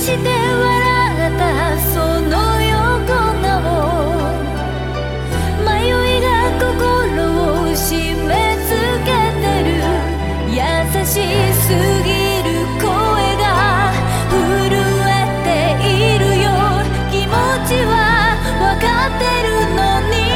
して笑ったその横顔、迷いが心を締め付けてる。優しすぎる声が震えているよ。気持ちは分かってるのに。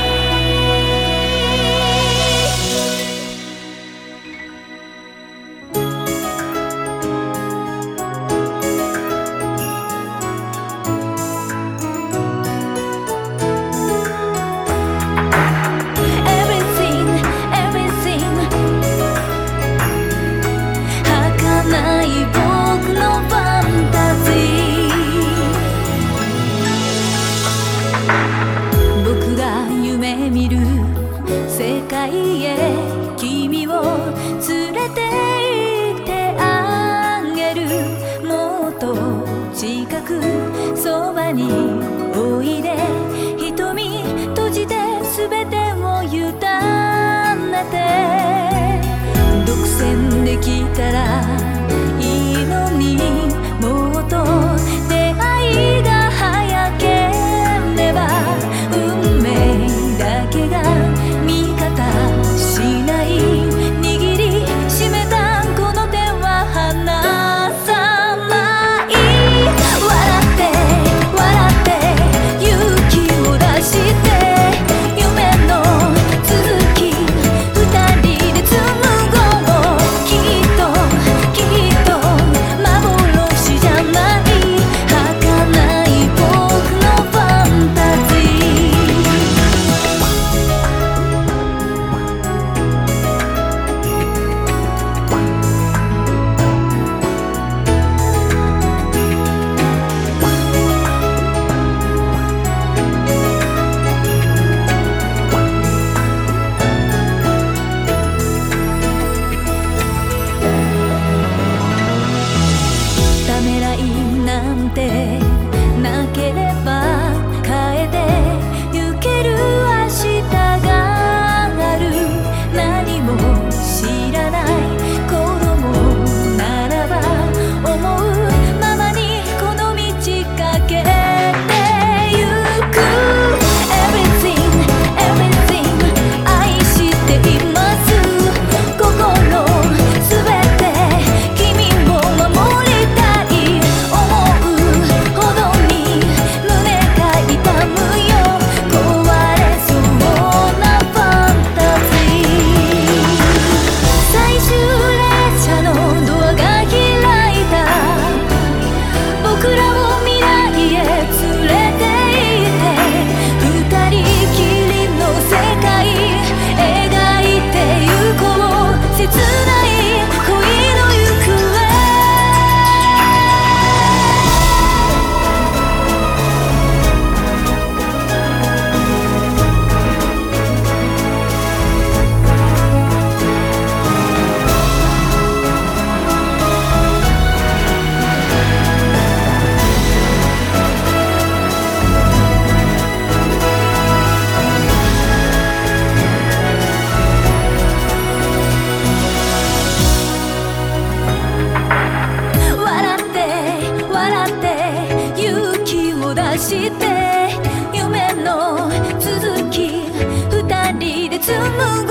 見る世界へ君を連れて行ってあげる。もっと近くそばにおいで。瞳閉じて全てを委ねて。独占できたらいいのに、もっと出会いが早ければ。運命だけが味方しない。握りしめたこの手は離さない。笑って笑って勇気を出して。夢の続き二人で紡ごう。きっときっと幻じゃない。儚い僕のファンタジー。ためらいなんてなければ変えてゆける明日がある。何も知らない子供ならば思うままにこの道駆けてゆく。 Everything Everything 愛しています。心すべて君を守りたい。思うほどに胸が痛むよ。壊れそうなファンタジー。最終列車のドアが開いた。僕らを未来へ連れて行って。二人きりの世界描いてゆこう。切ない恋の行方。笑って笑って勇気を出して。夢の続き二人で紡ぐ。